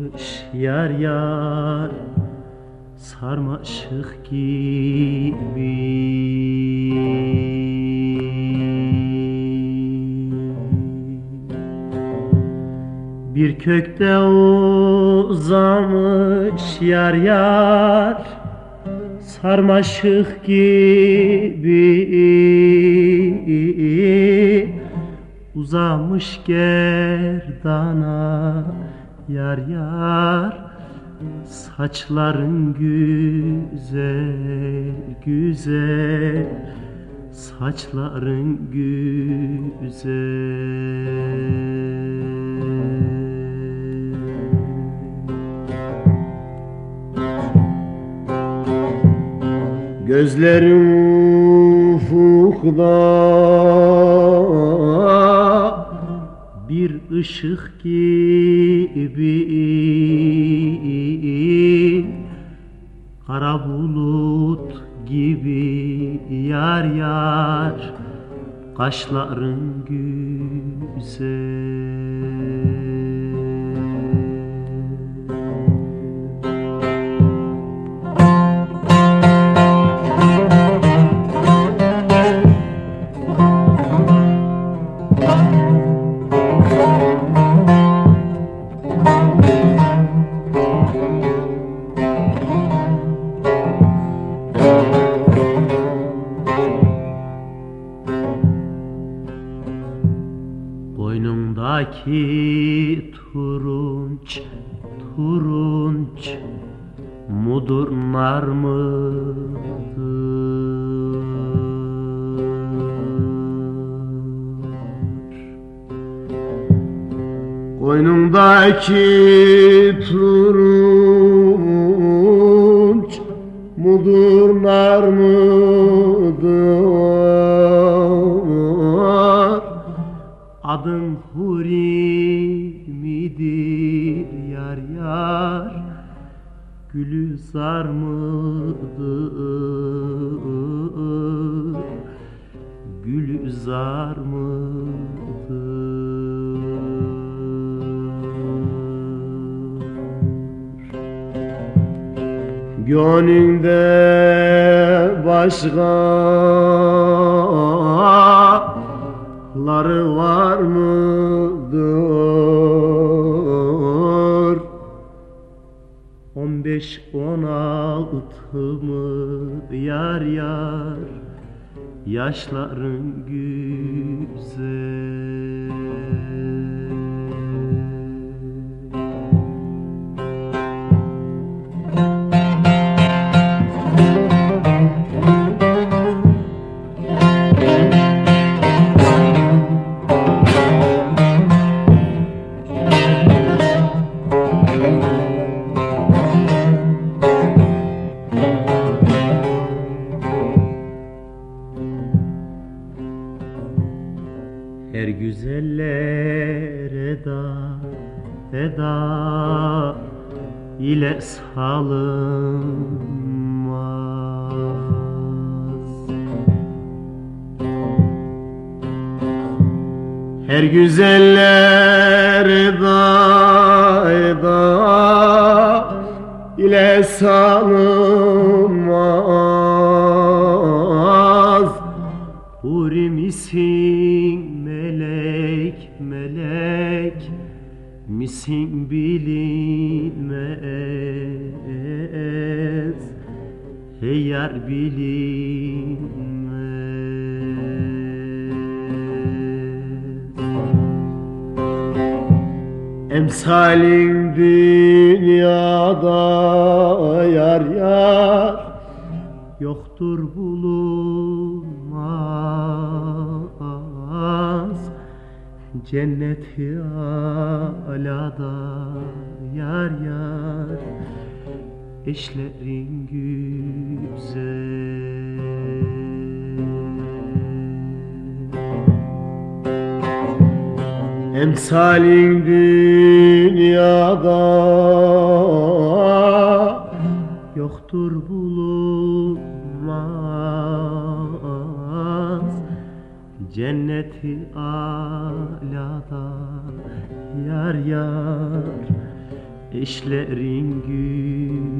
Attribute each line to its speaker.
Speaker 1: uzanmış yar yar sarmaşık gibi. Bir kökte uzanmış yar yar sarmaşık gibi, uzamış gerdana yar yar, saçların güzel güzel, saçların güzel. Gözlerim ufukta bir ışık gibi, kara bulut gibi yar yar, kaşların güzel. Boynumdaki turunç turunç mudur nar mıdır? Boynumdaki turunç mudur nar mıdır? Adın Huri midir yar yar, gülü zar mıdır, gülü zar mıdır? Gönlünde başkaları var mıdır? 15-16 mı yar yar, yaşların güzel. Her güzeller eda ile salınmaz. Her güzeller eda ile salınmaz. Huri misin melek melek misin bilinmez, hey yar bilinmez. Emsalin dünyada yar yar yoktur bulunmaz. Cenneti alada yar yar, eşlerin güzel. Emsalin dünyada yoktur bulunmaz. Cenneti alada yar yar, eşlerin